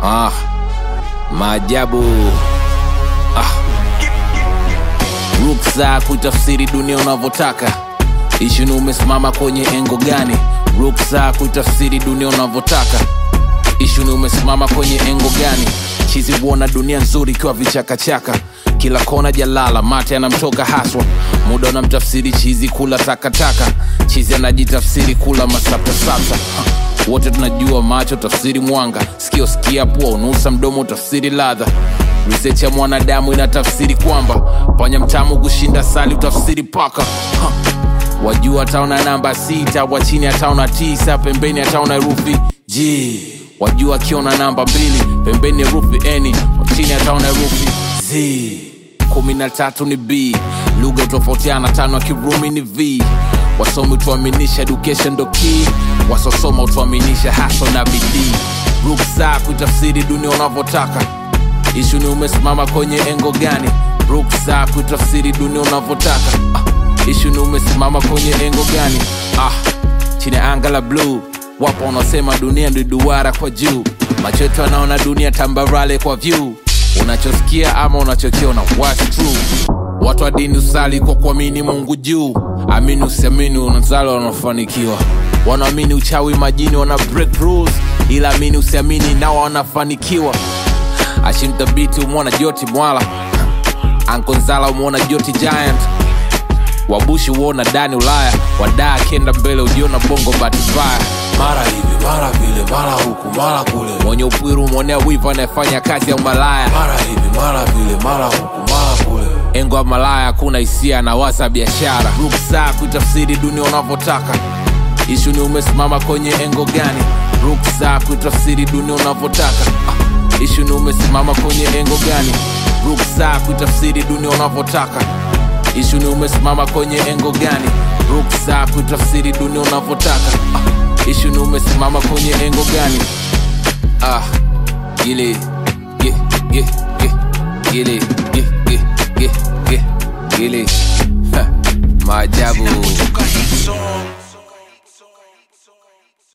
Maajabu. Ruksa kuitafsiri dunia unavyotaka. Issue ni umesimama kwenye engo gani? Ruksa kuitafsiri dunia unavyotaka. Issue ni umesimama kwenye engo gani? Chizi huona dunia nzuri kwa vichakachaka. Kila kona jalala, mate anamtoka haswa. Muda unamtafsiri chizi kula takataka. Chizi anajitafsiri kula masapasapa. Wote tunajua macho tafsiri mwanga. Sikio sikia, pua unusa, mdomo tafsiri ladha. Research ya mwanadamu inatafsiri kwamba panya mtamu kushinda sali utafsiri paka. Wajua ataona namba 6, wa chini ataona 9, pembeni ataona herufi G. Wajua akiona namba 2, pembeni herufi N, wa chini ataona herufi Z. 13 ni B, lugha utofautiana, 5 Kirumi ni V. Wasomi utuaminisha education ndo key, wasosoma utuaminisha hustle na bidii. Ruksa kuitafsiri dunia unavyotaka. Issue ni umesimama kwenye engo gani? Ruksa kuitafsiri dunia unavyotaka. Issue ni umesimama kwenye engo gani? Chini anga la blue, wapo wanaosema dunia ndio duara kwa juu. Macho yetu yanaona dunia tambarale kwa view. Unachosikia ama unachokiona, what's true? Watu wa dini usali kwa kuamini Mungu juu. Amini usiamini, unazalo wanafanikiwa. Wanaamini uchawi majini wana break rules, ila amini usiamini nao wanafanikiwa. Ashimtabiti umwona Joti Mwala, Ankonzala umwona Joti Giant. Wabushi uona Dani Ulaya, wadaa kenda mbele ujiona bongo batibaya. Mara hivi, mara vile, mara huku, mara kule. Mwenye upwiru umwonea wivu anayefanya kazi ya umalaya. Mara hivi, mara vile, mara huku, mara kule. Engo ya malaya kuna hisia na waza biashara. Ruksa kuitafsiri dunia unavyotaka. Issue ni umesimama kwenye engo gani? Ruksa kuitafsiri dunia unavyotaka. Issue ni umesimama kwenye engo gani? Ruksa kuitafsiri dunia unavyotaka. Issue ni umesimama kwenye engo gani? Ruksa kuitafsiri dunia unavyotaka. Issue ni umesimama kwenye engo gani? Gile